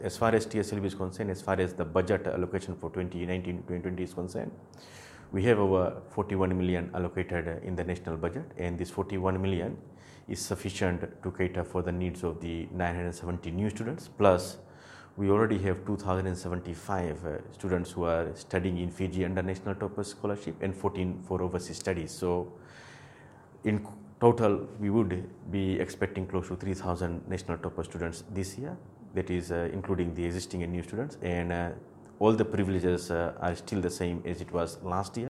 As far as TSLB is concerned, as far as the budget allocation for 2019-2020 is concerned, we have over 41 million allocated in the national budget, and this 41 million is sufficient to cater for the needs of the 970 new students. Plus, we already have 2,075 students who are studying in Fiji under National Topper Scholarship and 14 for overseas studies. So, in total, we would be expecting close to 3,000 National Topper students this year. That is including the existing and new students, and all the privileges are still the same as it was last year.